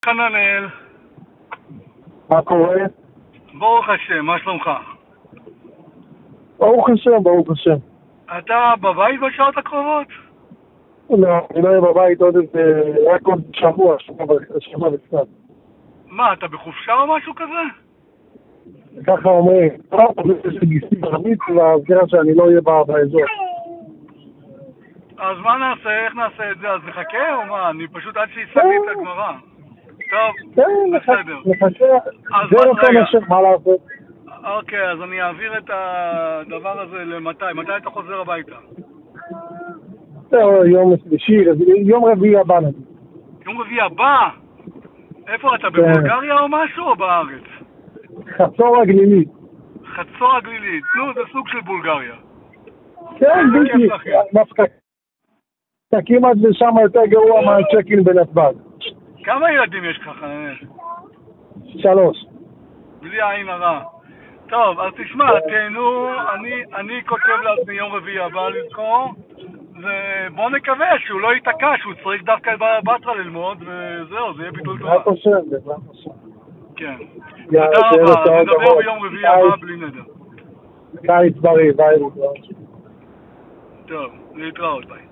חננאל, מה קורה? ברוך השם, מה שלומך? ברוך השם, ברוך השם. אתה בבית בשעות הקרובות? לא, אני לא אהיה בבית עוד איזה, רק עוד שבוע וקצת. מה, אתה בחופשה או משהו כזה? ככה אומרים, יש לי גיסי בר מצווה, אז ככה שאני לא אהיה באזור. אז מה נעשה? איך נעשה את זה? אז נחכה או מה? אני פשוט עד שיסגלי את הגמרא. טוב, כן, בסדר. נחכה, אז זה רצון השם, מה לעשות? אוקיי, אז אני אעביר את הדבר הזה למתי? מתי אתה חוזר הביתה? זהו, יום שלישי, יום רביעי הבא נגיד. יום רביעי הבא? איפה אתה? בבולגריה או משהו או בארץ? חצור הגלילית. חצור הגלילית. נו, זה סוג של בולגריה. כן, בדיוק. תקים עד לשם יותר גרוע מהצ'קין בנתב"ג. כמה ילדים יש לך, חננאל? 3. בלי עין הרע. טוב, אז תשמע, תהנו, אני כותב לעצמי יום רביעי הבא לזכור, ובוא נקווה שהוא לא ייתקע, שהוא צריך דווקא בבטרה ללמוד, וזהו, זה יהיה ביטול תורה. בעזרת השם, בעזרת השם. כן. יאללה, תודה רבה, נדבר ביום רביעי הבא בלי נדר. קיץ בריא, ביי. טוב, להתראות, ביי.